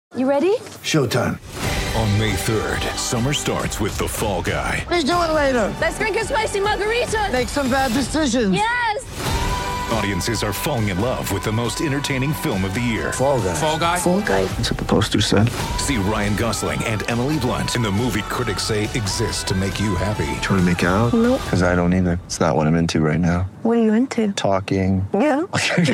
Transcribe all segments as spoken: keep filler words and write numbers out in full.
You ready? Showtime. On May third, summer starts with The Fall Guy. Let's do it later. Let's drink a spicy margarita. Make some bad decisions. Yes! Audiences are falling in love with the most entertaining film of the year. Fall Guy. Fall Guy? Fall Guy. That's what the poster said. See Ryan Gosling and Emily Blunt in the movie critics say exists to make you happy. Trying to make it out? Nope. Because I don't either. It's not what I'm into right now. What are you into? Talking. Yeah.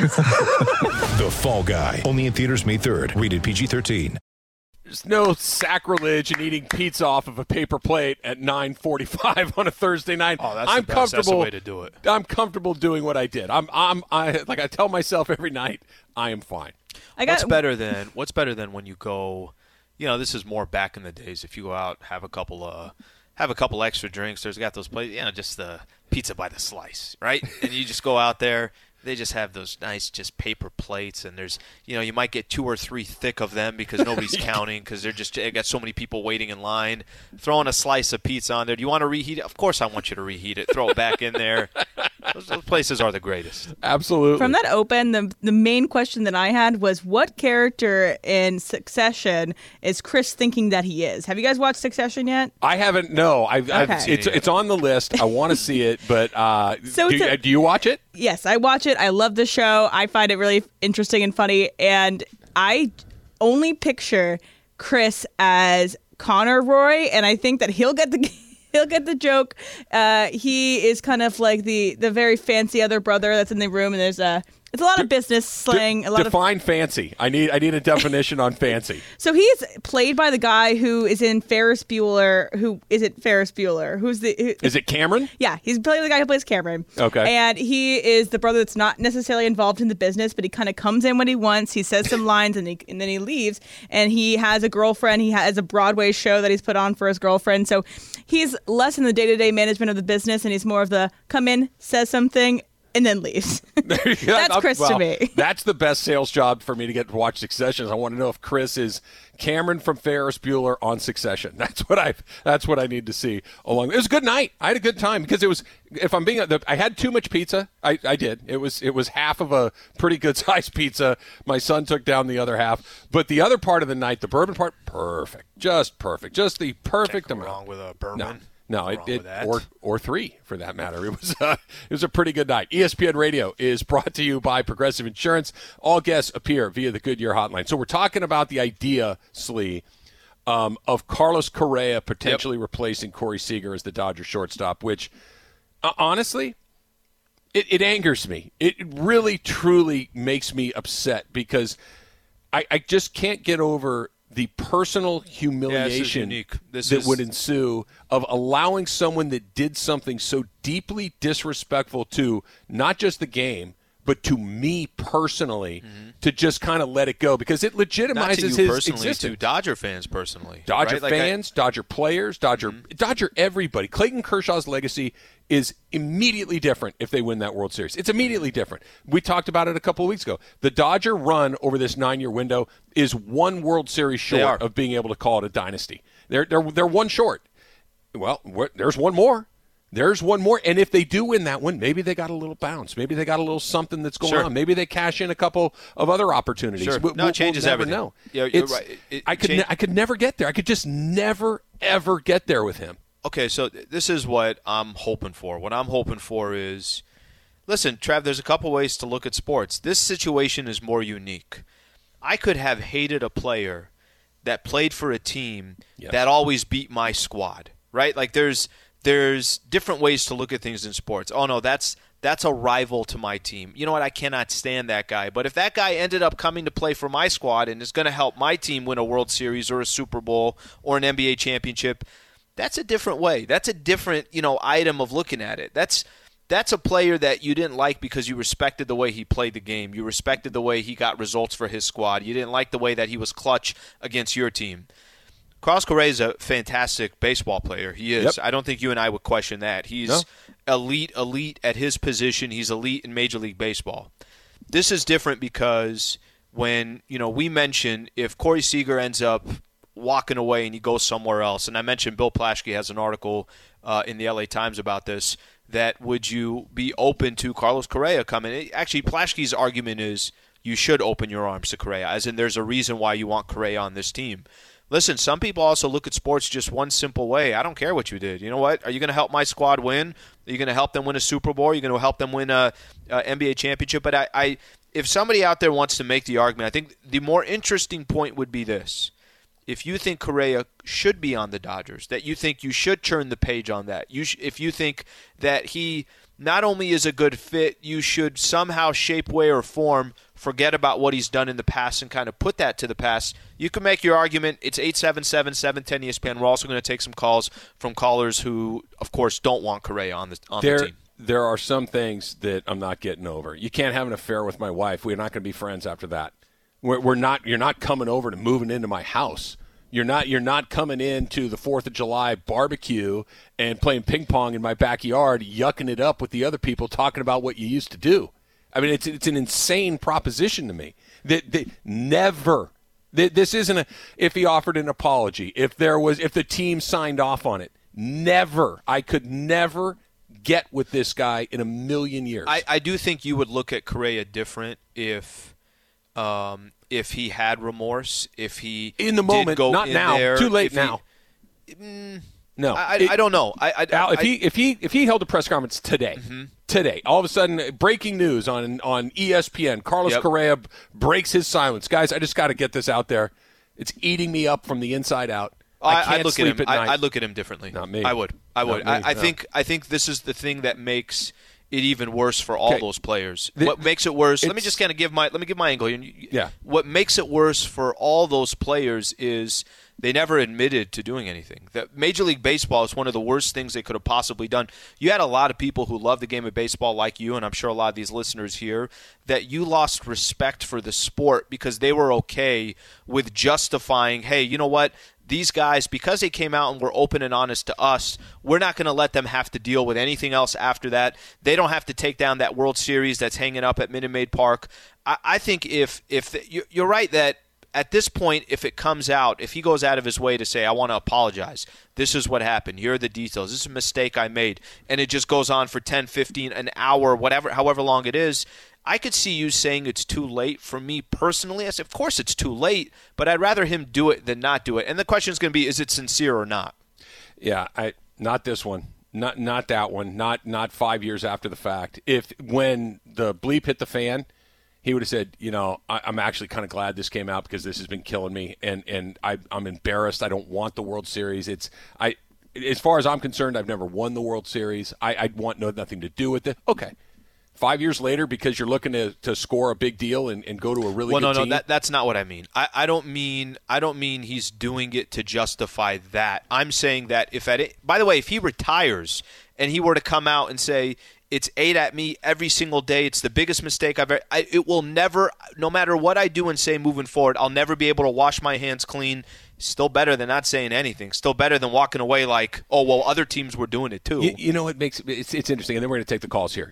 The Fall Guy. Only in theaters May third. Rated P G thirteen. There's no sacrilege in eating pizza off of a paper plate at nine forty-five on a Thursday night. Oh, that's I'm the best. That's the comfortable. way to do it. I'm comfortable doing what I did. I'm, I'm, I like I tell myself every night, I am fine. I got What's better than what's better than when you go? You know, this is more back in the days. If you go out, have a couple of have a couple extra drinks. There's got those places, you know, just the pizza by the slice, right? And you just go out there. They just have those nice just paper plates, and there's, you know, you might get two or three thick of them because nobody's counting because they're just they got so many people waiting in line. Throwing a slice of pizza on there. Do you want to reheat it? Of course I want you to reheat it. Throw it back in there. Those, those places are the greatest. Absolutely. From that open, the the main question that I had was, what character in Succession is Chris thinking that he is? Have you guys watched Succession yet? I haven't. No, I've, I've Okay. it's it's on the list. I want to see it, but uh, So do, it's a- you, do you watch it? Yes, I watch it. I love the show. I find it really interesting and funny. And I only picture Chris as Connor Roy, and I think that he'll get the he'll get the joke. Uh, he is kind of like the the very fancy other brother that's in the room, and there's a it's a lot of business slang. De- a lot of define fancy. I need I need a definition on fancy. So he's played by the guy who is in Ferris Bueller. Who is it? Ferris Bueller. Who's the? Who, Is it Cameron? Yeah, he's playing the guy who plays Cameron. Okay. And he is the brother that's not necessarily involved in the business, but he kind of comes in when he wants. He says some lines, and, he, and then he leaves. And he has a girlfriend. He has a Broadway show that he's put on for his girlfriend. So he's less in the day-to-day management of the business, and he's more of the come in, says something, and then leaves. That's Chris well, to me. That's the best sales job for me to get to watch Succession. I want to know if Chris is Cameron from Ferris Bueller on Succession. That's what I. That's what I need to see. Along, it was a good night. I had a good time because it was. If I'm being, I had too much pizza. I, I did. It was. It was half of a pretty good sized pizza. My son took down the other half. But the other part of the night, the bourbon part, perfect. Just perfect. Just the perfect Can't go amount. wrong with a bourbon. No. No, it, Wrong it with that. or or three for that matter. It was uh, it was a pretty good night. E S P N Radio is brought to you by Progressive Insurance. All guests appear via the Goodyear hotline. So we're talking about the idea, Slee, um, of Carlos Correa potentially yep. replacing Corey Seager as the Dodgers shortstop. Which, uh, honestly, it, it angers me. It really, truly makes me upset because I, I just can't get over the personal humiliation yeah, this this that is... would ensue of allowing someone that did something so deeply disrespectful to not just the game, but to me personally, mm-hmm. to just kind of let it go because it legitimizes not to you his personally, existence. To Dodger fans personally. Dodger right? like fans, I... Dodger players, Dodger, mm-hmm. Dodger everybody. Clayton Kershaw's legacy is immediately different if they win that World Series. It's immediately different. We talked about it a couple of weeks ago. The Dodger run over this nine-year window is one World Series short of being able to call it a dynasty. They're they're they're one short. Well, there's one more. There's one more. And if they do win that one, maybe they got a little bounce. Maybe they got a little something that's going sure. on. Maybe they cash in a couple of other opportunities. Sure. We'll, no, it changes we'll everything. Know. Yeah, you're it's, right. It, it I could change- ne- I could never get there. I could just never, ever get there with him. Okay, so this is what I'm hoping for. What I'm hoping for is, listen, Trav, there's a couple ways to look at sports. This situation is more unique. I could have hated a player that played for a team yes. that always beat my squad, right? Like there's there's different ways to look at things in sports. Oh, no, that's that's a rival to my team. You know what? I cannot stand that guy. But if that guy ended up coming to play for my squad and is going to help my team win a World Series or a Super Bowl or an N B A championship, that's a different way. That's a different, you know, item of looking at it. That's that's a player that you didn't like because you respected the way he played the game. You respected the way he got results for his squad. You didn't like the way that he was clutch against your team. Carlos Correa is a fantastic baseball player. He is. Yep. I don't think you and I would question that. He's no. elite, elite at his position. He's elite in Major League Baseball. This is different because when, you know, we mentioned if Corey Seager ends up walking away and he goes somewhere else, and I mentioned Bill Plaschke has an article uh, in the L A Times about this, that would you be open to Carlos Correa coming? Actually, Plaschke's argument is you should open your arms to Correa, as in there's a reason why you want Correa on this team. Listen, some people also look at sports just one simple way. I don't care what you did. You know what? Are you going to help my squad win? Are you going to help them win a Super Bowl? Are you going to help them win a, a N B A championship? But I, I, if somebody out there wants to make the argument, I think the more interesting point would be this. If you think Correa should be on the Dodgers, that you think you should turn the page on that, you sh- if you think that he not only is a good fit, you should somehow shape, way, or form forget about what he's done in the past and kind of put that to the past, you can make your argument. It's eight seven seven, seven one zero E S P N. We're also going to take some calls from callers who, of course, don't want Correa on the, on there, the team. There are some things that I'm not getting over. You can't have an affair with my wife. We're not going to be friends after that. We're, we're not. You're not coming over to moving into my house. You're not. You're not coming into the Fourth of July barbecue and playing ping pong in my backyard, yucking it up with the other people, talking about what you used to do. I mean, it's it's an insane proposition to me. That, that never. That this isn't a. If he offered an apology, if there was, if the team signed off on it, never. I could never get with this guy in a million years. I, I do think you would look at Correa different if. Um, if he had remorse, if he in the did moment, go not in now, there, too late he, now. Mm, no, I, I, it, I don't know. I, I, Al, if I, he if he if he held a press conference today, mm-hmm. today, all of a sudden, breaking news on on E S P N: Carlos yep. Correa breaks his silence. Guys, I just got to get this out there. It's eating me up from the inside out. I can't I look sleep at him. at night. I, I look at him differently. Not me. I would. I would. Me, I, I no. think. I think this is the thing that makes it even worse for all okay. those players. The, what makes it worse? Let me just kind of give my let me give my angle. Yeah. What makes it worse for all those players is they never admitted to doing anything. That Major League Baseball is one of the worst things they could have possibly done. You had a lot of people who love the game of baseball like you, and I'm sure a lot of these listeners here, that you lost respect for the sport because they were okay with justifying, hey, you know what? These guys, because they came out and were open and honest to us, we're not going to let them have to deal with anything else after that. They don't have to take down that World Series that's hanging up at Minute Maid Park. I, I think if if the, you're right that at this point, if it comes out, if he goes out of his way to say, I want to apologize, this is what happened, here are the details, this is a mistake I made, and it just goes on for ten, fifteen, an hour, whatever, however long it is, I could see you saying it's too late. For me personally, I said, of course it's too late, but I'd rather him do it than not do it. And the question is going to be, is it sincere or not? Yeah, I not this one. Not not that one. Not not five years after the fact. If when the bleep hit the fan, he would have said, you know, I, I'm actually kind of glad this came out because this has been killing me, and and I, I'm embarrassed. I don't want the World Series. It's I, as far as I'm concerned, I've never won the World Series. I I want no nothing to do with it. Okay. Five years later, because you're looking to, to score a big deal and, and go to a really well, good no, team? no, that, that's not what I mean. I, I don't mean I don't mean he's doing it to justify that. I'm saying that if at it, by the way, if he retires and he were to come out and say it's eight at me every single day, it's the biggest mistake I've ever. I, it will never, no matter what I do and say moving forward, I'll never be able to wash my hands clean. Still better than not saying anything. Still better than walking away like, oh well, other teams were doing it too. You, you know, it makes it's it's interesting, and then we're going to take the calls here.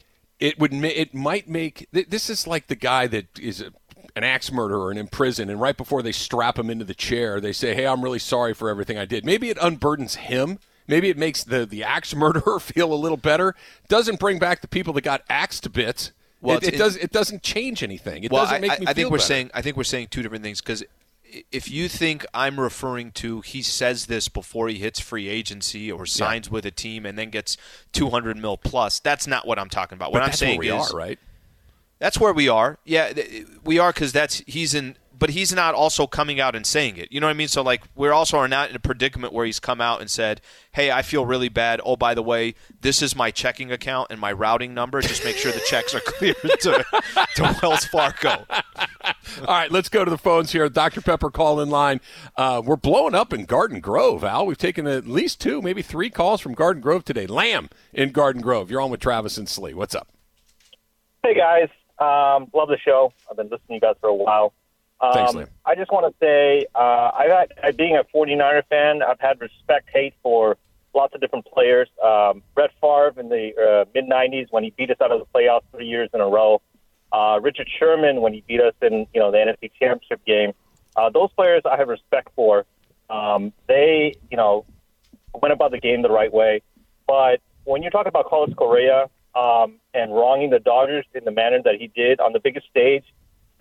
It would. It might make. This is like the guy that is a, an axe murderer and in prison, and right before they strap him into the chair, they say, "Hey, I'm really sorry for everything I did." Maybe it unburdens him. Maybe it makes the the axe murderer feel a little better. Doesn't bring back the people that got axed to bits. Well, it, it does. It doesn't change anything. It well, doesn't make I, me. I feel think we're better. saying. I think we're saying two different things because. If you think I'm referring to he says this before he hits free agency or signs yeah. with a team and then gets two hundred mil plus, that's not what I'm talking about. But what that's I'm saying where we is, are, right? That's where we are. Yeah, we are because that's he's in. But he's not also coming out and saying it. You know what I mean? So, like, we're also are not in a predicament where he's come out and said, hey, I feel really bad. Oh, by the way, this is my checking account and my routing number. Just make sure the checks are cleared to, to Wells Fargo. All right, let's go to the phones here. Doctor Pepper call in line. Uh, we're blowing up in Garden Grove, Al. We've taken at least two, maybe three calls from Garden Grove today. Lamb in Garden Grove. You're on with Travis and Slee. What's up? Hey, guys. Um, love the show. I've been listening to you guys for a while. Um, Thanks, Liam. I just want to say, uh, I got, I, being a 49er fan, I've had respect, hate for lots of different players. Um, Brett Favre in the uh, mid nineties when he beat us out of the playoffs three years in a row. Uh, Richard Sherman when he beat us in you know the N F C Championship game. Uh, those players I have respect for. Um, they you know went about the game the right way. But when you're talking about Carlos Correa um, and wronging the Dodgers in the manner that he did on the biggest stage,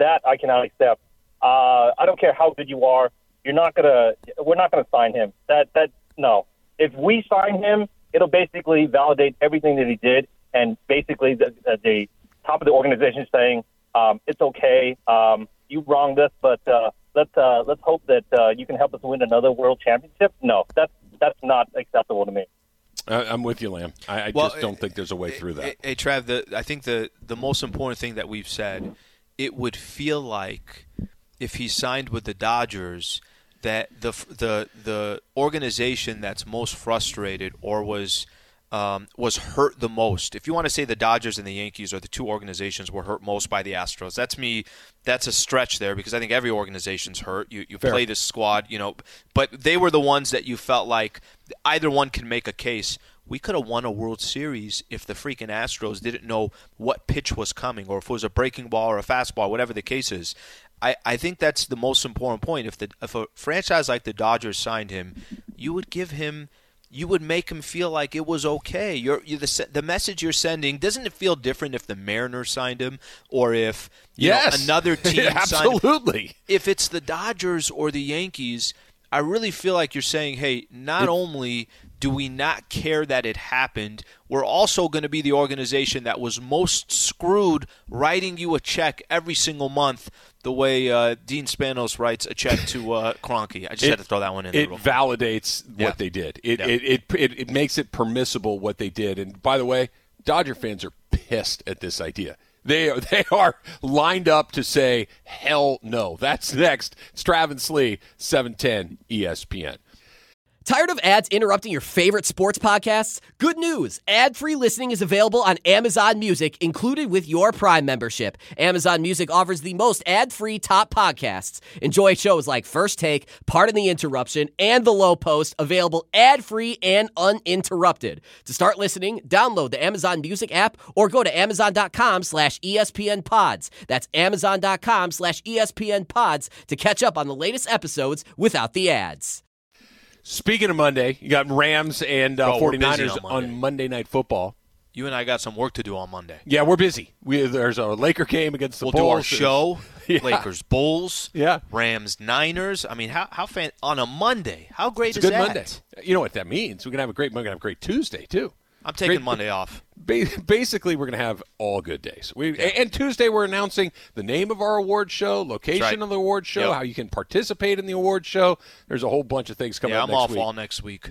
that I cannot accept. Uh, I don't care how good you are. You're not gonna. We're not gonna sign him. That that no. If we sign him, it'll basically validate everything that he did, and basically the, the, the top of the organization saying um, it's okay. Um, you wronged us, but uh, let's uh, let's hope that uh, you can help us win another world championship. No, that's that's not acceptable to me. Uh, I'm with you, Lamb. I, I Well, just don't think there's a way through that. Hey, hey Trav, the, I think the, the most important thing that we've said, it would feel like if he signed with the Dodgers that the the the organization that's most frustrated or was um, was hurt the most. If you want to say the Dodgers and the Yankees are the two organizations were hurt most by the Astros, that's me. That's a stretch there because I think every organization's hurt. You you Fair. play this squad, you know, but they were the ones that you felt like either one can make a case. We could have won a World Series if the freaking Astros didn't know what pitch was coming or if it was a breaking ball or a fastball, whatever the case is. I, I think that's the most important point. If the if a franchise like the Dodgers signed him, you would give him, you would make him feel like it was okay. You're, you the the message you're sending, doesn't it feel different if the Mariners signed him or if you Yes. know, another team signed him? Absolutely. If it's the Dodgers or the Yankees, I really feel like you're saying, hey, not It- only do we not care that it happened, we're also going to be the organization that was most screwed writing you a check every single month the way uh, Dean Spanos writes a check to uh, Kroenke. I just It- had to throw that one in It there. validates what Yeah. they did. It, Yeah. it, it it it makes it permissible what they did. And by the way, Dodger fans are pissed at this idea. They are, they are lined up to say hell no. That's next. It's Travis Slee, seven ten E S P N. Tired of ads interrupting your favorite sports podcasts? Good news! Ad-free listening is available on Amazon Music, included with your Prime membership. Amazon Music offers the most ad-free top podcasts. Enjoy shows like First Take, Pardon the Interruption, and The Low Post, available ad-free and uninterrupted. To start listening, download the Amazon Music app or go to amazon.com slash ESPN pods. That's amazon.com slash ESPN pods to catch up on the latest episodes without the ads. Speaking of Monday, you got Rams and uh, Oh, we're busy 49ers on Monday. on Monday Night Football. You and I got some work to do on Monday. Yeah, we're busy. We There's a Laker game against the We'll Bulls. do our show, Yeah. Lakers Bulls, Yeah. Rams Niners. I mean, how how fan on a Monday? How great It's a is good that? Monday. You know what that means? We're going to have a great, we're going to have a great Tuesday, too. I'm taking Great- Monday off. Ba- Basically, we're going to have all good days. We And Tuesday, we're announcing the name of our award show, location That's right. of the award show, Yep. how you can participate in the award show. There's a whole bunch of things coming Yeah, up I'm next off week. all next week.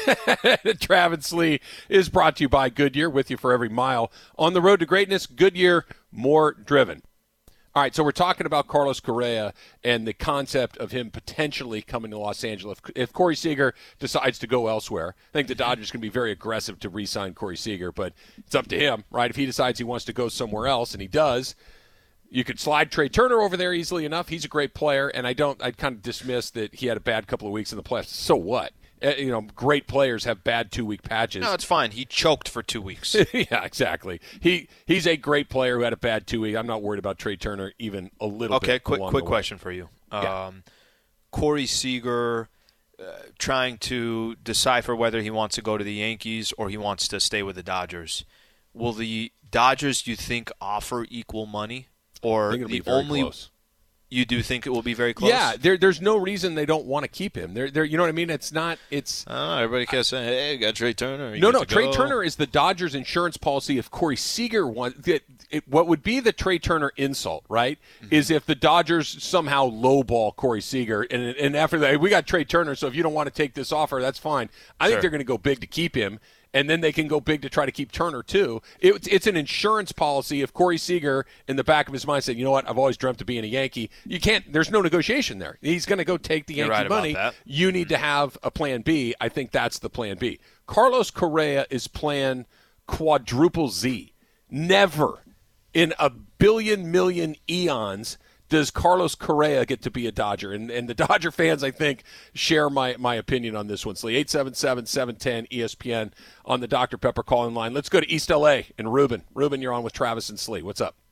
Travis Lee is brought to you by Goodyear, with you for every mile. On the road to greatness, Goodyear, more driven. All right, so we're talking about Carlos Correa and the concept of him potentially coming to Los Angeles. If, if Corey Seager decides to go elsewhere, I think the Dodgers can be very aggressive to re-sign Corey Seager, but it's up to him, right? If he decides he wants to go somewhere else, and he does, you could slide Trey Turner over there easily enough. He's a great player, and I don't. I kind of dismiss that he had a bad couple of weeks in the playoffs. So what? Uh, You know, great players have bad two-week patches. No, it's fine. He choked for two weeks. Yeah, exactly. He he's a great player who had a bad two week. I'm not worried about Trey Turner even a little bit. Okay, quick along quick the way. question for you. Yeah. Um, Corey Seager uh, trying to decipher whether he wants to go to the Yankees or he wants to stay with the Dodgers. Will the Dodgers, you think, offer equal money, I or think it'll the be very only? close. You do think it will be very close? Yeah, there, there's no reason they don't want to keep him. They're, they're, you know what I mean? It's not. It's Oh, everybody kept saying, "Hey, got Trey Turner." You no, get no. to Trey go. Turner is the Dodgers' insurance policy. If Corey Seager wants, it, it, what would be the Trey Turner insult, right? Mm-hmm. Is if the Dodgers somehow lowball Corey Seager, and and after that, we got Trey Turner. So if you don't want to take this offer, that's fine. I Sure. think they're going to go big to keep him. And then they can go big to try to keep Turner, too. It, it's an insurance policy. If Corey Seager, in the back of his mind, said, you know what, I've always dreamt of being a Yankee, you can't, there's no negotiation there. He's going to go take the You're Yankee right about money. that. You need to have a plan B. I think that's the plan B. Carlos Correa is plan quadruple Z. Never in a billion million eons does Carlos Correa get to be a Dodger. And, and the Dodger fans, I think, share my, my opinion on this one. Slee, eight seven seven, seven one zero E S P N on the Doctor Pepper calling line. Let's go to East L A and Ruben. Ruben, you're on with Travis and Slee. What's up?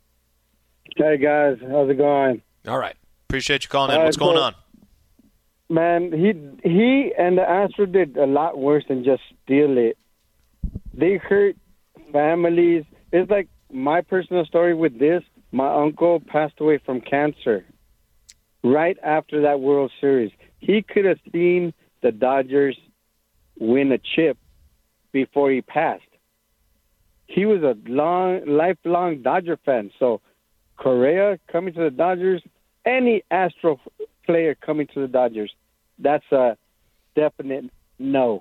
Hey, guys. How's it going? All right. Appreciate you calling in. All right, What's going so- on? Man, he he and the Astros did a lot worse than just steal it. They hurt families. It's like my personal story with this. my uncle passed away from cancer right after that World Series. He could have seen the Dodgers win a chip before he passed. He was a long, lifelong Dodger fan. So Correa coming to the Dodgers, any Astro player coming to the Dodgers, that's a definite no.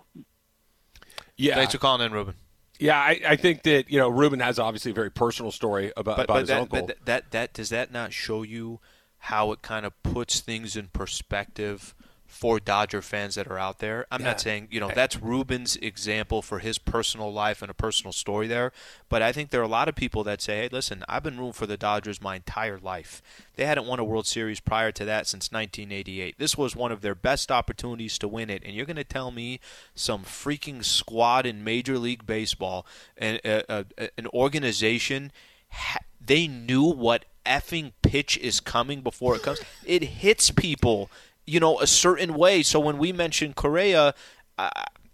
Yeah. Thanks for calling in, Ruben. Yeah, I, I think that, you know, Ruben has obviously a very personal story about, But, about but his that, uncle. but that, that does that not show you how it kind of puts things in perspective for Dodger fans that are out there? I'm Yeah. not saying, you know, that's Ruben's example for his personal life and a personal story there, but I think there are a lot of people that say, hey, listen, I've been rooting for the Dodgers my entire life. They hadn't won a World Series prior to that since nineteen eighty-eight. This was one of their best opportunities to win it, and you're going to tell me some freaking squad in Major League Baseball, and uh, uh, an organization, ha- they knew what effing pitch is coming before it comes. It hits people, you know, a certain way. So when we mention Correa, uh,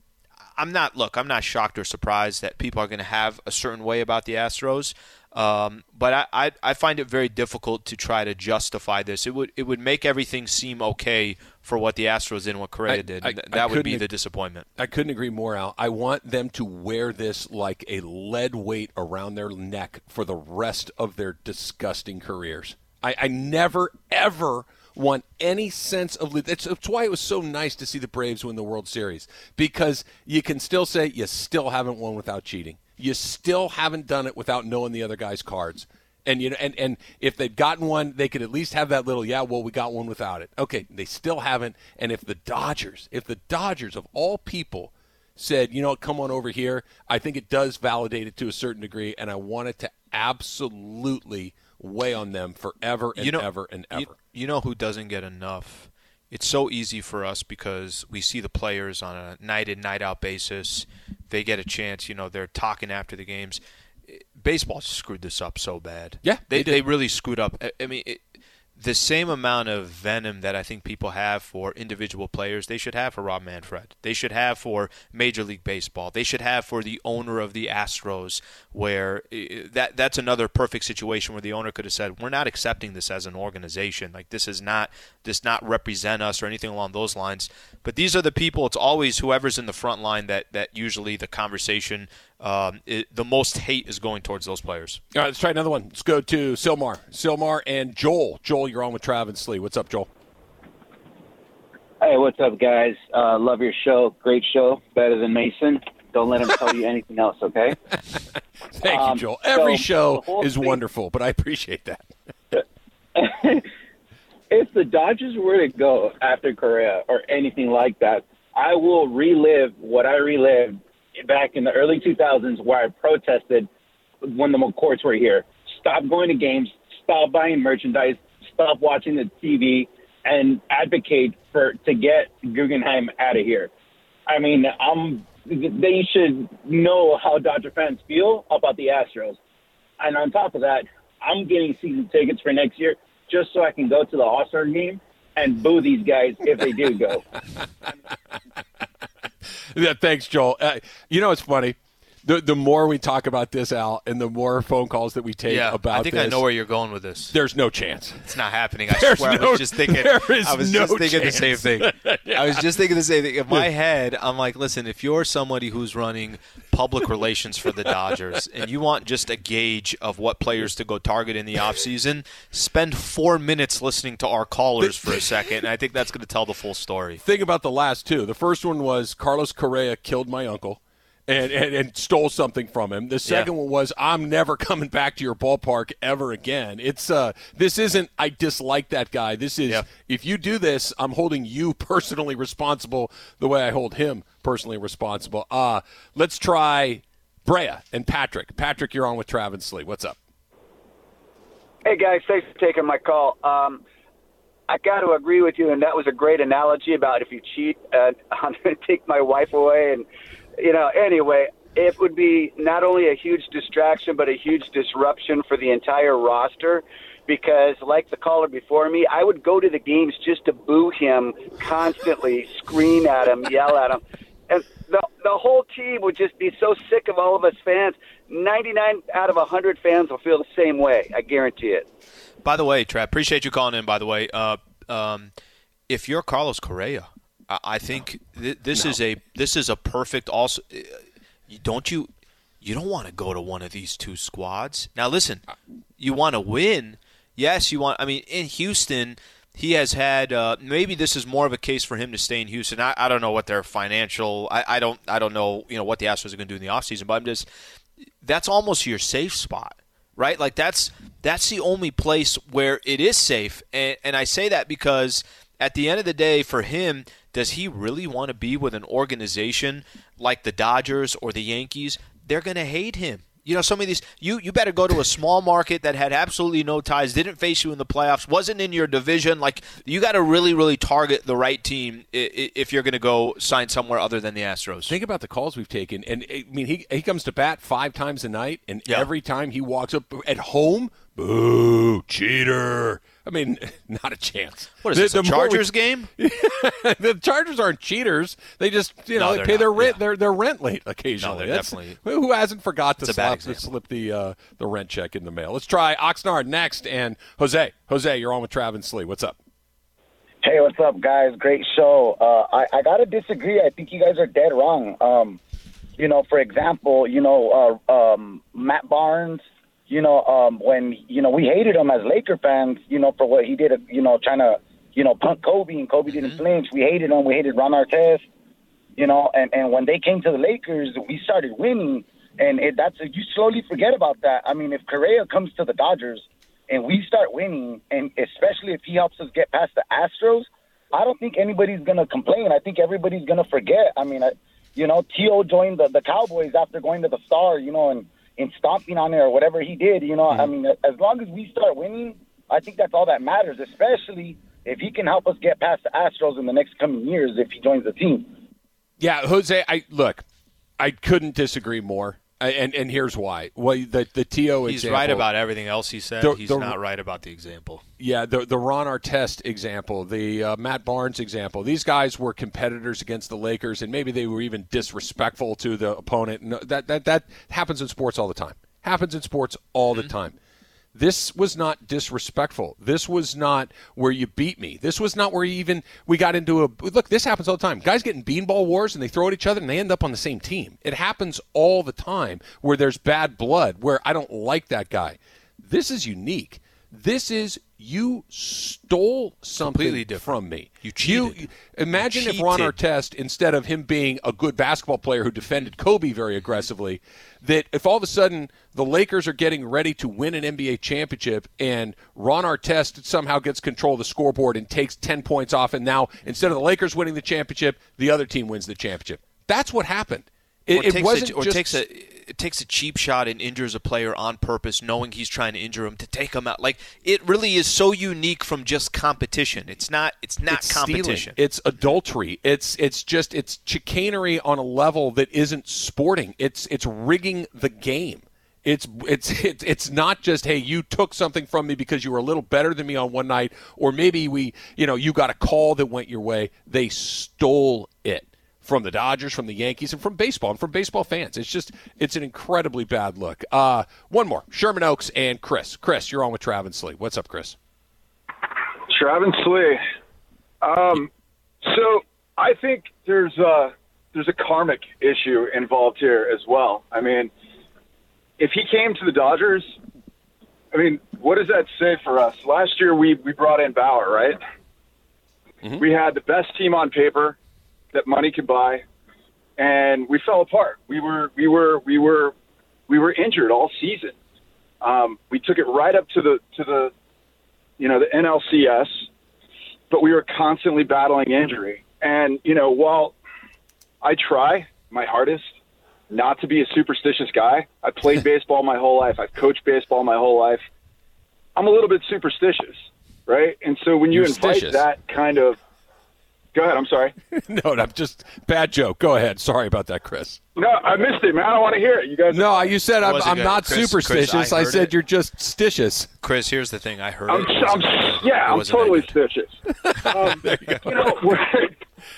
I'm not, look, I'm not shocked or surprised that people are going to have a certain way about the Astros. Um, but I, I, I find it very difficult to try to justify this. It would it would make everything seem okay for what the Astros did and what Correa I- did. I- Th- I that would be couldn't the ag- disappointment. I couldn't agree more, Al. I want them to wear this like a lead weight around their neck for the rest of their disgusting careers. I, I never, ever want any sense of – that's that's why it was so nice to see the Braves win the World Series, because you can still say you still haven't won without cheating. You still haven't done it without knowing the other guy's cards. And you know, and, and if they'd gotten one, they could at least have that little, yeah, well, we got one without it. Okay, they still haven't. And if the Dodgers, if the Dodgers of all people said, you know what, come on over here, I think it does validate it to a certain degree, and I want it to absolutely weigh on them forever and You know- ever and ever. You, you know who doesn't get enough? It's so easy for us because we see the players on a night-in, night-out basis. They get a chance, you know, they're talking after the games. Baseball screwed this up so bad. Yeah, they they did. they really screwed up. I, I mean, it, the same amount of venom that I think people have for individual players, they should have for Rob Manfred. They should have for Major League Baseball. They should have for the owner of the Astros, where uh, that that's another perfect situation where the owner could have said, "We're not accepting this as an organization. Like this is not this not represent us or anything along those lines." But these are the people. It's always whoever's in the front line that that usually the conversation. Um, it, the most hate is going towards those players. All right, let's try another one. Let's go to Silmar. Silmar and Joel. Joel, you're on with Travis Slee. What's up, Joel? Hey, what's up, guys? Uh, love your show. Great show. Better than Mason. Don't let him tell you anything else, okay? Thank Um, you, Joel. Every so show the whole is thing- wonderful, but I appreciate that. If the Dodgers were to go after Correa or anything like that, I will relive what I relived back in the early two thousands where I protested when the McCourts were here. Stop going to games, stop buying merchandise, stop watching the T V, and advocate for to get Guggenheim out of here. I mean, I'm, they should know how Dodger fans feel about the Astros. And on top of that, I'm getting season tickets for next year just so I can go to the All-Star game and boo these guys if they do go. Yeah, thanks, Joel. Uh, you know, it's funny. The the more we talk about this, Al, and the more phone calls that we take Yeah, about I think this, I know where you're going with this. There's no chance. It's not happening. I There's swear. no- I was just thinking. there is I was no just thinking chance. the same thing. Yeah. I was just thinking the same thing. In my head, I'm like, listen, if you're somebody who's running public relations for the Dodgers and you want just a gauge of what players to go target in the offseason, spend four minutes listening to our callers for a second, and I think that's going to tell the full story. Think about the last two. The first one was Carlos Correa killed my uncle. And, and, and stole something from him. The second Yeah. one was, I'm never coming back to your ballpark ever again. It's uh, this isn't, I dislike that guy. This is, Yeah. if you do this, I'm holding you personally responsible the way I hold him personally responsible. Uh, let's try Brea and Patrick. Patrick, you're on with Travis Slee. What's up? Hey, guys, thanks for taking my call. Um, I got to agree with you, and that was a great analogy about if you cheat, uh, I'm going to take my wife away. And, you know, anyway, it would be not only a huge distraction, but a huge disruption for the entire roster because, like the caller before me, I would go to the games just to boo him constantly, scream at him, yell at him. And the the whole team would just be so sick of all of us fans. ninety-nine out of one hundred fans will feel the same way. I guarantee it. By the way, Trav, appreciate you calling in, by the way. Uh, um, if you're Carlos Correa, I, I think th- this No. is a this is a perfect also uh, don't you you don't want to go to one of these two squads. Now listen, you want to win. Yes, you want I mean in Houston he has had uh, maybe this is more of a case for him to stay in Houston. I, I don't know what their financial I, I don't I don't know, you know, what the Astros are going to do in the offseason, but I'm just that's almost your safe spot. Right? Like that's that's the only place where it is safe. And and I say that because at the end of the day for him, does he really want to be with an organization like the Dodgers or the Yankees? They're going to hate him. You know, some of these you you better go to a small market that had absolutely no ties, didn't face you in the playoffs, wasn't in your division. Like you got to really really target the right team if you're going to go sign somewhere other than the Astros. Think about the calls we've taken, and I mean, he he comes to bat five times a night, and Yeah. every time he walks up at home, boo, cheater. I mean, not a chance. What is The- this, a the more we- Chargers game? The Chargers aren't cheaters. They just, you know, No, they they're pay their not, rent, yeah. their their rent late occasionally. No, they're That's- definitely- who hasn't forgot to It's a bad slap, to example. slip the uh, the rent check in the mail? Let's try Oxnard next, and Jose. Jose, you're on with Trav and Slee. What's up? Hey, what's up, guys? Great show. Uh, I, I got to disagree. I think you guys are dead wrong. Um, you know, for example, you know, uh, um, Matt Barnes, you know, um, when, you know, we hated him as Laker fans, you know, for what he did, you know, trying to, you know, punk Kobe, and Kobe didn't flinch. We hated him. We hated Ron Artest, you know, and, and when they came to the Lakers, we started winning. And it, that's you slowly forget about that. I mean, if Correa comes to the Dodgers and we start winning, and especially if he helps us get past the Astros, I don't think anybody's going to complain. I think everybody's going to forget. I mean, I, you know, T O joined the, the Cowboys after going to the Star, you know, and, and stomping on it or whatever he did, you know. Mm-hmm. I mean, as long as we start winning, I think that's all that matters, especially if he can help us get past the Astros in the next coming years if he joins the team. Yeah, Jose, I look, I couldn't disagree more. I, and and here's why. Well, the the T O He's example, right about everything else he said. The- He's the- not right about the example. Yeah, the the Ron Artest example, the uh, Matt Barnes example. These guys were competitors against the Lakers, and maybe they were even disrespectful to the opponent. No, that that that happens in sports all the time. Happens in sports all Mm-hmm. the time. This was not disrespectful. This was not where you beat me. This was not where you even we got into a look. This happens all the time. Guys get in beanball wars and they throw at each other and they end up on the same team. It happens all the time where there's bad blood. Where I don't like that guy. This is unique. This is you stole something Completely different. from me. You cheated. You, imagine You if Ron cheated. Artest, instead of him being a good basketball player who defended Kobe very aggressively, that if all of a sudden the Lakers are getting ready to win an N B A championship and Ron Artest somehow gets control of the scoreboard and takes ten points off, and now instead of the Lakers winning the championship, the other team wins the championship. That's what happened. It, or it takes wasn't a, or just takes a it takes a cheap shot and injures a player on purpose, knowing he's trying to injure him to take him out. Like it really is so unique from just competition. It's not. It's not it's competition. Stealing. It's adultery. It's it's just it's chicanery on a level that isn't sporting. It's it's rigging the game. It's it's it's it's not just, hey, you took something from me because you were a little better than me on one night, or maybe we you know you got a call that went your way. They stole it from the Dodgers, from the Yankees, and from baseball, and from baseball fans. It's just, it's an incredibly bad look. Uh, one more, Sherman Oaks and Chris. Chris, you're on with Trav and Slee. What's up, Chris? Trav and Slee. Um, so I think there's a, there's a karmic issue involved here as well. I mean, if he came to the Dodgers, I mean, what does that say for us? Last year we, we brought in Bauer, right? Mm-hmm. We had the best team on paper that money could buy, and we fell apart. We were we were we were we were injured all season. Um, we took it right up to the to the you know the N L C S, but we were constantly battling injury. And you know, while I try my hardest not to be a superstitious guy, I played baseball my whole life. I've coached baseball my whole life. I'm a little bit superstitious, right? And so when you You're invite stitious. that kind of Go ahead. I'm sorry. No, I'm just bad joke. Go ahead. Sorry about that, Chris. No, I missed it, man. I don't want to hear it. You guys. No, you said I'm, wasn't I'm good. not Chris- Chris, superstitious. I I, heard said it. you're just stitious. Chris, here's the thing. I heard I'm, it. It I'm wasn't that good. yeah, It I'm wasn't that totally good. stitious. Um, you know, we're,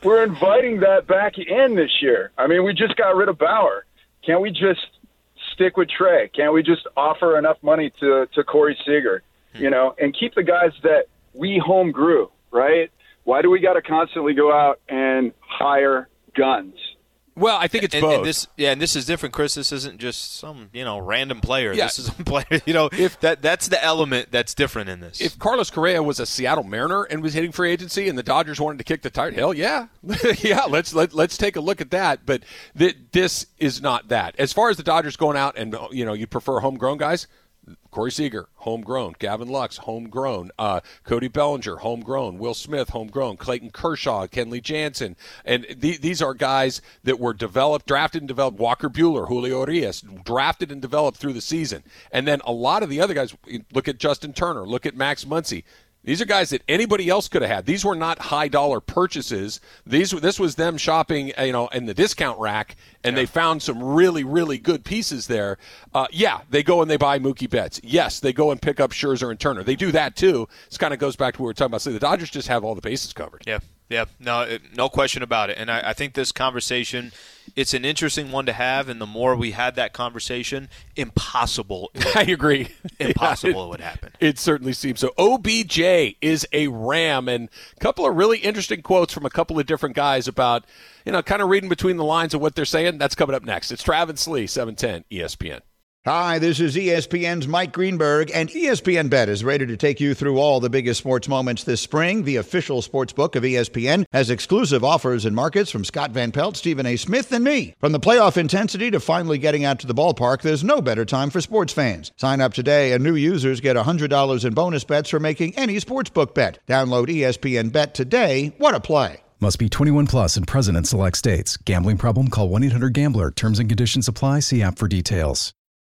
we're inviting that back in this year. I mean, we just got rid of Bauer. Can't we just stick with Trey? Can't we just offer enough money to, to Corey Seager, you know, and keep the guys that we home grew, right? Why do we got to constantly go out and hire guns? Well, I think it's and, both. And this, yeah, and this is different, Chris. This isn't just some, you know, random player. Yeah. This is a player, you know, if that that's the element that's different in this. If Carlos Correa was a Seattle Mariner and was hitting free agency and the Dodgers wanted to kick the tire, hell yeah. yeah, let's let, let's take a look at that. But th- this is not that. As far as the Dodgers going out and, you know, you prefer homegrown guys, Corey Seager, homegrown. Gavin Lux, homegrown. Uh, Cody Bellinger, homegrown. Will Smith, homegrown. Clayton Kershaw, Kenley Jansen. And th- these are guys that were developed, drafted and developed. Walker Buehler, Julio Urias, drafted and developed through the season. And then a lot of the other guys, look at Justin Turner, look at Max Muncy. These are guys that anybody else could have had. These were not high-dollar purchases. These This was them shopping, you know, in the discount rack, and yeah. they found some really, really good pieces there. Uh, yeah, they go and they buy Mookie Betts. Yes, they go and pick up Scherzer and Turner. They do that, too. This kind of goes back to what we were talking about. So the Dodgers just have all the bases covered. Yeah, yeah, no, it, no question about it. And I, I think this conversation, it's an interesting one to have, and the more we had that conversation, impossible. I agree. Impossible yeah, it, it would happen. It certainly seems so. O B J is a Ram, and a couple of really interesting quotes from a couple of different guys about, you know, kind of reading between the lines of what they're saying. That's coming up next. It's Travis Lee, seven ten E S P N. Hi, this is E S P N's Mike Greenberg, and E S P N Bet is ready to take you through all the biggest sports moments this spring. The official sports book of E S P N has exclusive offers and markets from Scott Van Pelt, Stephen A. Smith, and me. From the playoff intensity to finally getting out to the ballpark, there's no better time for sports fans. Sign up today, and new users get one hundred dollars in bonus bets for making any sportsbook bet. Download E S P N Bet today. What a play. Must be twenty-one plus and present in select states. Gambling problem? Call one eight hundred gambler. Terms and conditions apply. See app for details.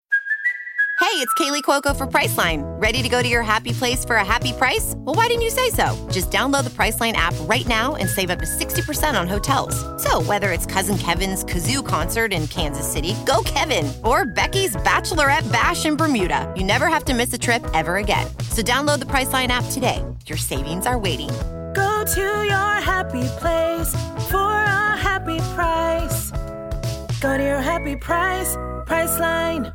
Hey, it's Kaylee Cuoco for Priceline. Ready to go to your happy place for a happy price? Well, why didn't you say so? Just download the Priceline app right now and save up to sixty percent on hotels. So whether it's Cousin Kevin's Kazoo Concert in Kansas City, go Kevin, or Becky's Bachelorette Bash in Bermuda, you never have to miss a trip ever again. So download the Priceline app today. Your savings are waiting. Go to your happy place for a happy price. Go to your happy price, Priceline.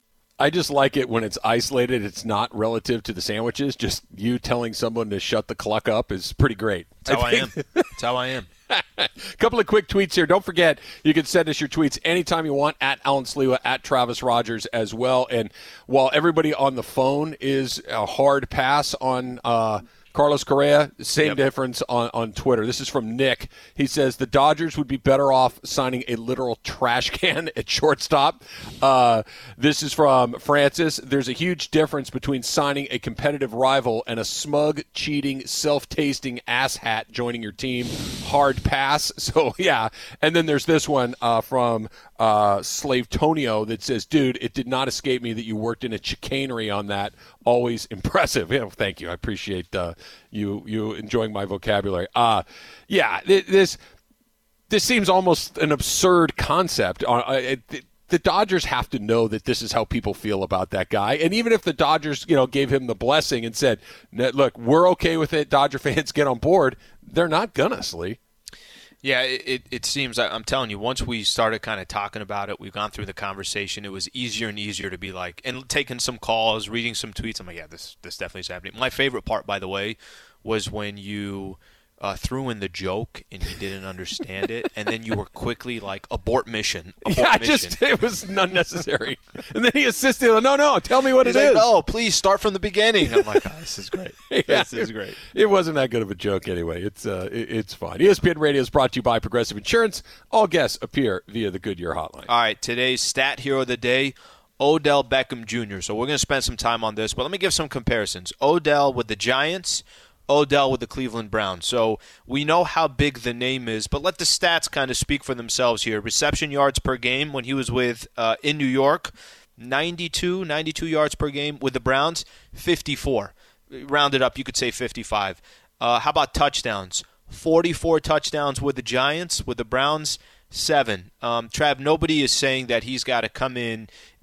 I just like it when it's isolated. It's not relative to the sandwiches. Just you telling someone to shut the cluck up is pretty great. That's how I, I am. That's how I am. A couple of quick tweets here. Don't forget, you can send us your tweets anytime you want at Alan Sliwa, at Travis Rogers as well. And while everybody on the phone is a hard pass on uh, Carlos Correa, same yep. difference on, on Twitter. This is from Nick. He says the Dodgers would be better off signing a literal trash can at shortstop. Uh, this is from Francis. There's a huge difference between signing a competitive rival and a smug, cheating, self-tasting asshat joining your team. Hard pass. So, yeah. And then there's this one uh, from uh, Slave Tonio that says, dude, it did not escape me that you worked in a chicanery on that. Always impressive. Yeah, thank you. I appreciate uh, you you enjoying my vocabulary. Uh, yeah, this this seems almost an absurd concept. Uh, it, the Dodgers have to know that this is how people feel about that guy. And even if the Dodgers, you know, gave him the blessing and said, look, we're okay with it, Dodger fans get on board, they're not gonna, Slee. Yeah, it, it seems, I'm telling you, once we started kind of talking about it, we've gone through the conversation, it was easier and easier to be like, and taking some calls, reading some tweets, I'm like, yeah, this this definitely is happening. My favorite part, by the way, was when you uh, threw in the joke and you didn't understand it, and then you were quickly like, abort mission, abort yeah, mission. Just, it was unnecessary. And then he insisted, no, no, tell me what He's it like, is. No, please start from the beginning. I'm like, oh, this is great. yeah, this is great. It wasn't that good of a joke anyway. It's uh, it, it's fine. E S P N Radio is brought to you by Progressive Insurance. All guests appear via the Goodyear hotline. All right, today's stat hero of the day, Odell Beckham Junior So we're going to spend some time on this, but let me give some comparisons. Odell with the Giants, Odell with the Cleveland Browns. So we know how big the name is, but let the stats kind of speak for themselves here. Reception yards per game when he was with uh, in New York, ninety-two, ninety-two yards per game. With the Browns, fifty-four. Rounded up, you could say fifty-five. Uh, how about touchdowns? forty-four touchdowns with the Giants. With the Browns, seven. Um, Trav, nobody is saying that he's got to come in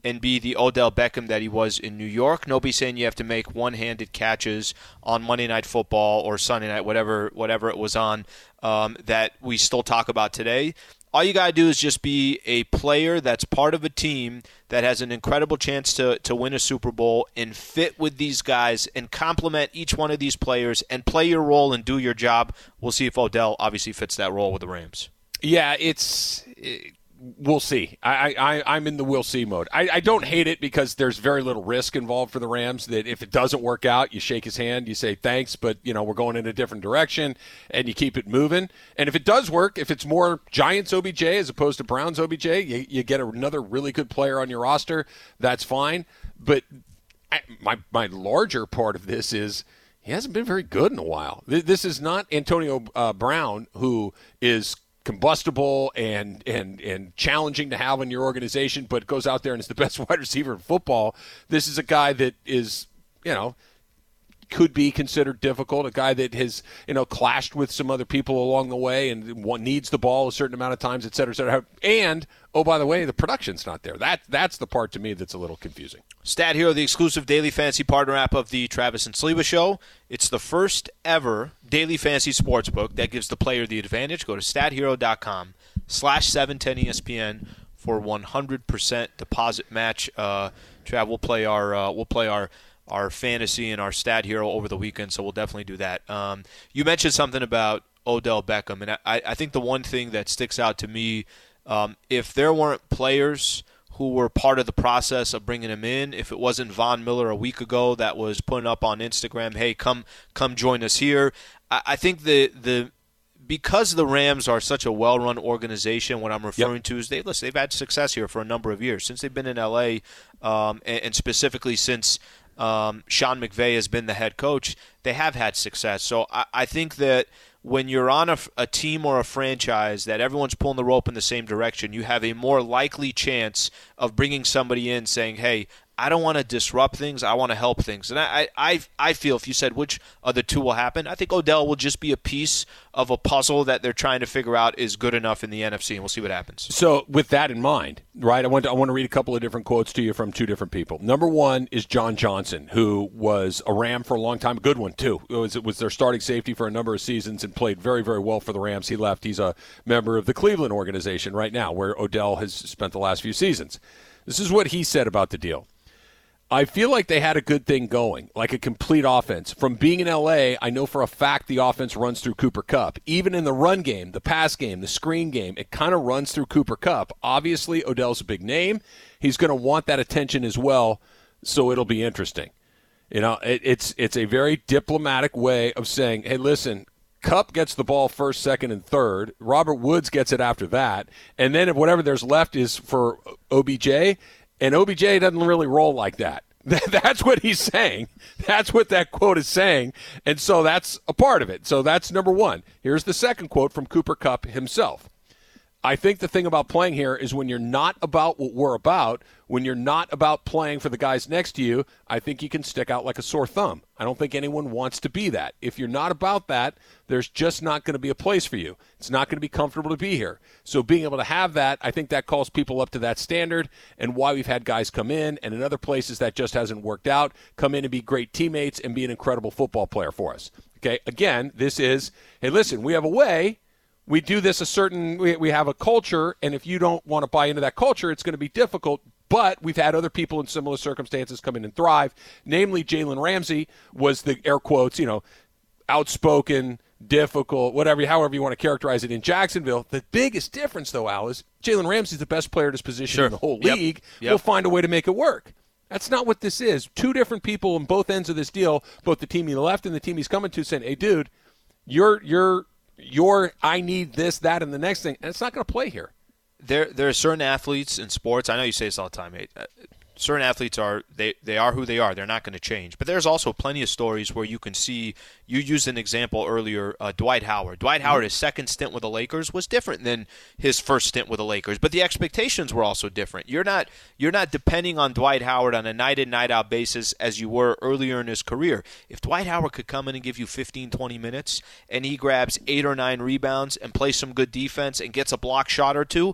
and be the Odell Beckham that he was in New York. Nobody's saying you have to make one-handed catches on Monday Night Football or Sunday night, whatever whatever it was on, um, that we still talk about today. All you got to do is just be a player that's part of a team that has an incredible chance to, to win a Super Bowl and fit with these guys and complement each one of these players and play your role and do your job. We'll see if Odell obviously fits that role with the Rams. Yeah, it's it, we'll see. I, I, I'm in the we'll see mode. I, I don't hate it because there's very little risk involved for the Rams. That if it doesn't work out, you shake his hand, you say thanks, but you know we're going in a different direction, and you keep it moving. And if it does work, if it's more Giants O B J as opposed to Browns O B J, you, you get another really good player on your roster. That's fine. But I, my my larger part of this is he hasn't been very good in a while. This is not Antonio uh, Brown, who is combustible and, and and challenging to have in your organization, but goes out there and is the best wide receiver in football. This is a guy that is, you know, could be considered difficult, a guy that has, you know, clashed with some other people along the way and needs the ball a certain amount of times, et cetera, et cetera. And, oh, by the way, the production's not there. That That's the part to me that's a little confusing. Stat Hero, the exclusive daily fantasy partner app of the Travis and Sleva Show. It's the first ever daily fantasy sports book that gives the player the advantage. Go to stathero.com slash 710 ESPN for one hundred percent deposit match. Uh, Trav, we'll play our uh, we'll play our our fantasy and our Stat Hero over the weekend, so we'll definitely do that. Um, you mentioned something about Odell Beckham, and I, I think the one thing that sticks out to me, um, if there weren't players who were part of the process of bringing him in, if it wasn't Von Miller a week ago that was putting up on Instagram, hey, come come join us here, I, I think the the because the Rams are such a well-run organization, what I'm referring yep. to is they listen, they've had success here for a number of years since they've been in L A, um, and, and specifically since um, Sean McVay has been the head coach. They have had success. So I, I think that when you're on a, a team or a franchise that everyone's pulling the rope in the same direction, you have a more likely chance of bringing somebody in saying, hey, I don't want to disrupt things. I want to help things. And I, I, I feel if you said which of the two will happen, I think Odell will just be a piece of a puzzle that they're trying to figure out is good enough in the N F C, and we'll see what happens. So with that in mind, right, I want to, I want to read a couple of different quotes to you from two different people. Number one is John Johnson, who was a Ram for a long time, a good one too. It was, it was their starting safety for a number of seasons and played very, very well for the Rams. He left. He's a member of the Cleveland organization right now, where Odell has spent the last few seasons. This is what he said about the deal. I feel like they had a good thing going, like a complete offense. From being in L A, I know for a fact the offense runs through Cooper Kupp. Even in the run game, the pass game, the screen game, it kind of runs through Cooper Kupp. Obviously, Odell's a big name. He's going to want that attention as well, so it'll be interesting. You know, it, it's it's a very diplomatic way of saying, hey, listen, Kupp gets the ball first, second, and third. Robert Woods gets it after that. And then if whatever there's left is for O B J, and O B J doesn't really roll like that. That's what he's saying. That's what that quote is saying. And so that's a part of it. So that's number one. Here's the second quote from Cooper Kupp himself. I think the thing about playing here is when you're not about what we're about, when you're not about playing for the guys next to you, I think you can stick out like a sore thumb. I don't think anyone wants to be that. If you're not about that, there's just not going to be a place for you. It's not going to be comfortable to be here. So being able to have that, I think that calls people up to that standard, and why we've had guys come in, and in other places that just hasn't worked out, come in and be great teammates and be an incredible football player for us. Okay, again, this is, hey, listen, we have a way. We do this a certain, we, we have a culture, and if you don't want to buy into that culture, it's going to be difficult. But we've had other people in similar circumstances come in and thrive. Namely, Jalen Ramsey was the, air quotes, you know, outspoken, difficult, whatever, however you want to characterize it in Jacksonville. The biggest difference, though, Al, is Jalen Ramsey's the best player at his position sure. in the whole league. Yep. Yep. We'll find a way to make it work. That's not what this is. Two different people on both ends of this deal, both the team he left and the team he's coming to, saying, hey, dude, you're you're – Your I need this, that, and the next thing, and it's not going to play here. There, there are certain athletes in sports. I know you say this all the time, mate. Uh, certain athletes are they, they are who they are. They're not going to change. But there's also plenty of stories where you can see. You used an example earlier, uh, Dwight Howard. Dwight mm-hmm. Howard, his second stint with the Lakers was different than his first stint with the Lakers, but the expectations were also different. You're not you're not depending on Dwight Howard on a night in, night out basis as you were earlier in his career. If Dwight Howard could come in and give you fifteen, twenty minutes, and he grabs eight or nine rebounds and plays some good defense and gets a block shot or two,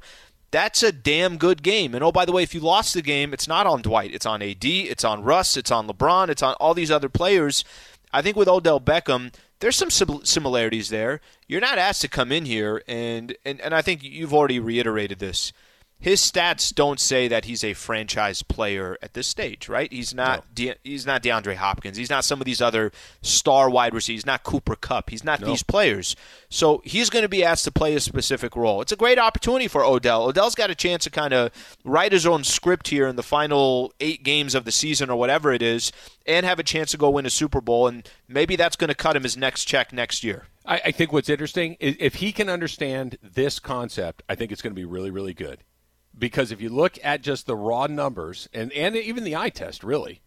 that's a damn good game. And, oh, by the way, if you lost the game, it's not on Dwight. It's on A D, it's on Russ, it's on LeBron, it's on all these other players. I think with Odell Beckham, there's some similarities there. You're not asked to come in here, and, and, and I think you've already reiterated this. His stats don't say that he's a franchise player at this stage, right? He's not. No. De, he's not DeAndre Hopkins. He's not some of these other star wide receivers. He's not Cooper Kupp. He's not no. these players. So he's going to be asked to play a specific role. It's a great opportunity for Odell. Odell's got a chance to kind of write his own script here in the final eight games of the season or whatever it is, and have a chance to go win a Super Bowl. And maybe that's going to cut him his next check next year. I, I think what's interesting is if he can understand this concept, I think it's going to be really, really good. Because if you look at just the raw numbers, and, and even the eye test, really,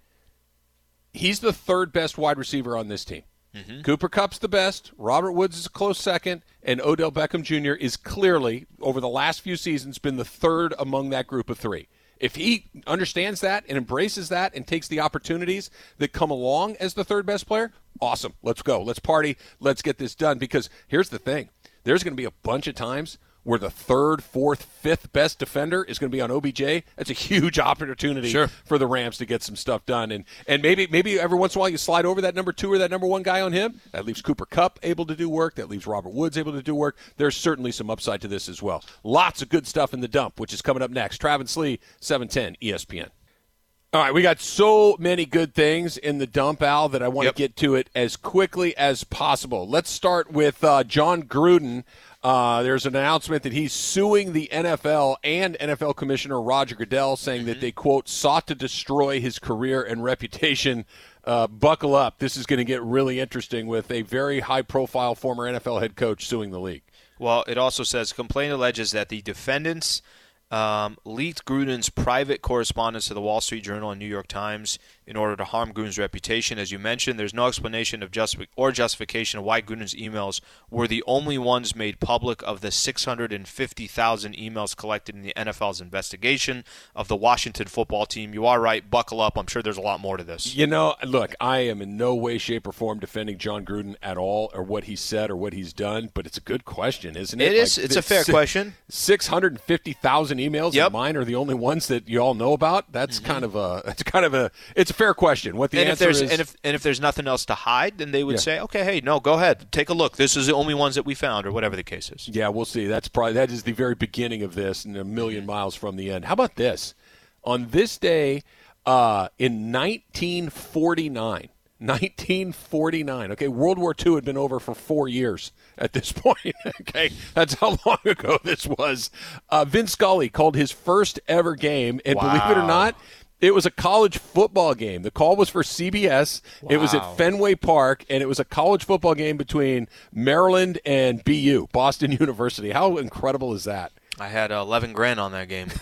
he's the third best wide receiver on this team. Mm-hmm. Cooper Kupp's the best, Robert Woods is a close second, and Odell Beckham Junior is clearly, over the last few seasons, been the third among that group of three. If he understands that and embraces that and takes the opportunities that come along as the third best player, awesome. Let's go. Let's party. Let's get this done. Because here's the thing. There's going to be a bunch of times where the third, fourth, fifth best defender is going to be on O B J. That's a huge opportunity sure. for the Rams to get some stuff done. And and maybe maybe every once in a while you slide over that number two or that number one guy on him. That leaves Cooper Kupp able to do work. That leaves Robert Woods able to do work. There's certainly some upside to this as well. Lots of good stuff in the dump, which is coming up next. Travis Lee, seven ten E S P N. All right, we got so many good things in the dump, Al, that I want yep. to get to it as quickly as possible. Let's start with uh, John Gruden. Uh, there's an announcement that he's suing the N F L and N F L Commissioner Roger Goodell, saying mm-hmm. that they, quote, sought to destroy his career and reputation. Uh, buckle up. This is going to get really interesting with a very high-profile former N F L head coach suing the league. Well, it also says, complaint alleges that the defendants um, leaked Gruden's private correspondence to the Wall Street Journal and New York Times in order to harm Gruden's reputation. As you mentioned, there's no explanation of just or justification of why Gruden's emails were the only ones made public of the six hundred fifty thousand emails collected in the N F L's investigation of the Washington football team. You are right. Buckle up. I'm sure there's a lot more to this. You know, look, I am in no way, shape, or form defending John Gruden at all or what he said or what he's done, but it's a good question, isn't it? It is. Like, it's a fair si- question. six hundred fifty thousand emails, yep. and mine are the only ones that you all know about. That's mm-hmm. kind of a. That's kind of a. It's a fair question. What the and answer if there's, is, and if and if there's nothing else to hide, then they would yeah. say, okay, hey, no, go ahead, take a look. This is the only ones that we found, or whatever the case is. Yeah, we'll see. That's probably that is the very beginning of this, and a million miles from the end. How about this? On this day, uh, in nineteen forty-nine. nineteen forty-nine. Okay, World War Two had been over for four years at this point. Okay, that's how long ago this was. Uh, Vince Scully called his first ever game, and wow. believe it or not, it was a college football game. The call was for C B S. Wow. It was at Fenway Park, and it was a college football game between Maryland and B U, Boston University. How incredible is that? I had eleven grand on that game.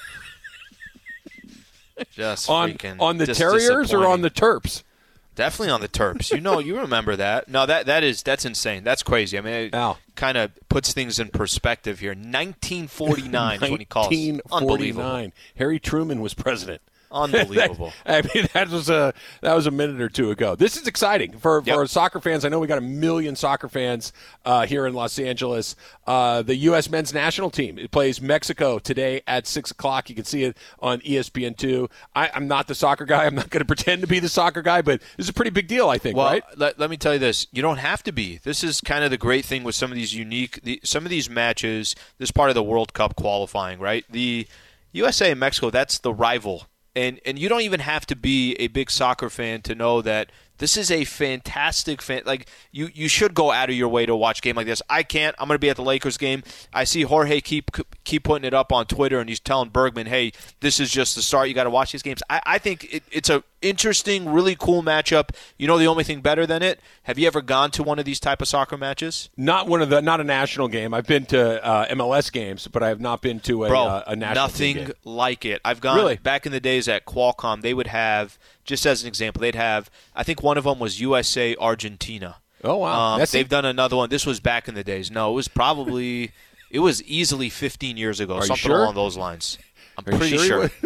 Just on freaking on the just Terriers or on the Terps? Definitely on the Terps. You know, you remember that. No, that that is that's insane. That's crazy. I mean, it Ow. kind of puts things in perspective here. nineteen forty-nine is when he calls. nineteen forty-nine. Harry Truman was president. Unbelievable. that, I mean, that was a that was a minute or two ago. This is exciting for yep. for soccer fans. I know we got a million soccer fans uh, here in Los Angeles. Uh, the U S men's national team it plays Mexico today at six o'clock. You can see it on E S P N two. I, I'm not the soccer guy. I'm not going to pretend to be the soccer guy, but this is a pretty big deal, I think. Well, right? Let, let me tell you this: you don't have to be. This is kind of the great thing with some of these unique, the, some of these matches. This is part of the World Cup qualifying, right? The U S A and Mexico. That's the rival. And and you don't even have to be a big soccer fan to know that this is a fantastic fan. Like you, you should go out of your way to watch a game like this. I can't. I'm going to be at the Lakers game. I see Jorge keep keep putting it up on Twitter, and he's telling Bergman, "Hey, this is just the start. You got to watch these games." I, I think it, it's a interesting, really cool matchup. You know, the only thing better than it. Have you ever gone to one of these type of soccer matches? Not one of the, not a national game. I've been to uh, M L S games, but I have not been to a, Bro, uh, a national nothing game. like it. I've gone really? back in the days at Qualcomm. They would have. Just as an example, they'd have, I think one of them was U S A Argentina. Oh, wow. Um, they've done another one. This was back in the days. No, it was probably, it was easily fifteen years ago, Are something you sure? along those lines. I'm Are pretty you sure. sure.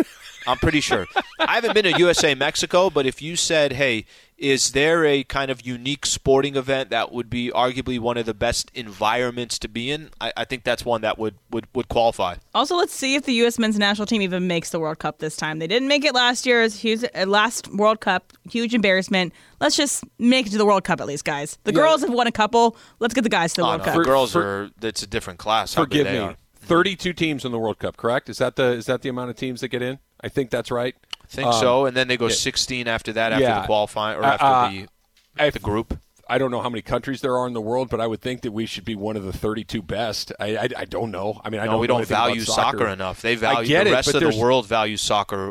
I'm pretty sure. I haven't been to U S A Mexico, but if you said, hey, is there a kind of unique sporting event that would be arguably one of the best environments to be in, I, I think that's one that would, would, would qualify. Also, let's see if the U S men's national team even makes the World Cup this time. They didn't make it last year. It was huge, uh, last World Cup, huge embarrassment. Let's just make it to the World Cup at least, guys. The Yeah. girls have won a couple. Let's get the guys to the Oh, World no, Cup. the girls For- are, it's a different class. How good Forgive they me. are. thirty-two teams in the World Cup, correct? Is that the is that the amount of teams that get in? I think that's right. I think Um, so, and then they go yeah. sixteen after that, after Yeah. the qualifying, or Uh, after uh, the, I- the group. I don't know how many countries there are in the world, but I would think that we should be one of the thirty-two best. I, I, I don't know. I mean, I no, don't we know don't anything about value soccer. soccer enough. They I value get the it, rest but of the there's- world values soccer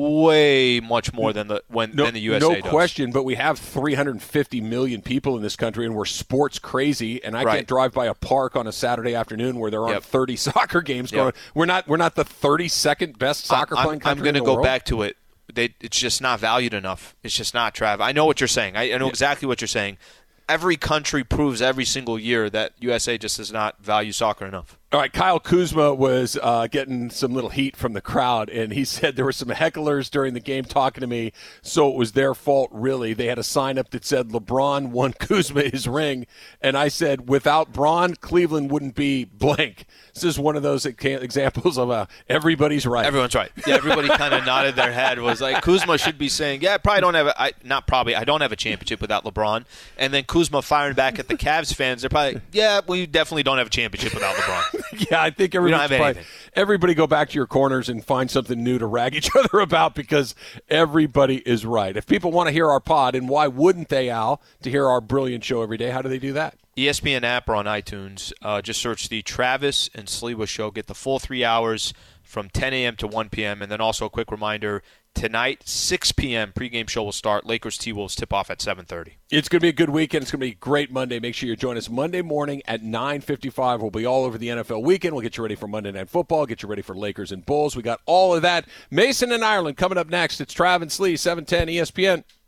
way much more than the when No, than the U S A no does. question, but we have three hundred fifty million people in this country, and we're sports crazy. And I Right. can't drive by a park on a Saturday afternoon where there aren't Yep. thirty soccer games Yep. going. We're not. We're not the thirty-second best soccer I'm, playing I'm, I'm country going to in the go world. back to it. They, it's just not valued enough. It's just not, Trav. I know what you're saying. I, I know exactly what you're saying. Every country proves every single year that U S A just does not value soccer enough. All right, Kyle Kuzma was uh, getting some little heat from the crowd, and he said there were some hecklers during the game talking to me, so it was their fault, really. They had a sign up that said, LeBron won Kuzma his ring, and I said, without Bron, Cleveland wouldn't be blank. This is one of those examples of uh, everybody's right. Everyone's right. Yeah, everybody kind of nodded their head, was like, Kuzma should be saying, yeah, I probably don't have a, I, not probably, I don't have a championship without LeBron. And then Kuzma firing back at the Cavs fans, they're probably, yeah, we definitely don't have a championship without LeBron. Yeah, I think We don't everybody's have probably, anything. everybody go back to your corners and find something new to rag each other about because everybody is right. If people want to hear our pod, and why wouldn't they, Al, to hear our brilliant show every day, how do they do that? E S P N app or on iTunes. Uh, just search the Travis and Sliwa Show. Get the full three hours from ten a.m. to one p.m. And then also a quick reminder, tonight, six p.m., pregame show will start. Lakers T-Wolves tip-off at seven thirty. It's going to be a good weekend. It's going to be a great Monday. Make sure you join us Monday morning at nine fifty-five. We'll be all over the N F L weekend. We'll get you ready for Monday Night Football, get you ready for Lakers and Bulls. We got all of that. Mason and Ireland coming up next. It's Trav and Slee, seven ten E S P N.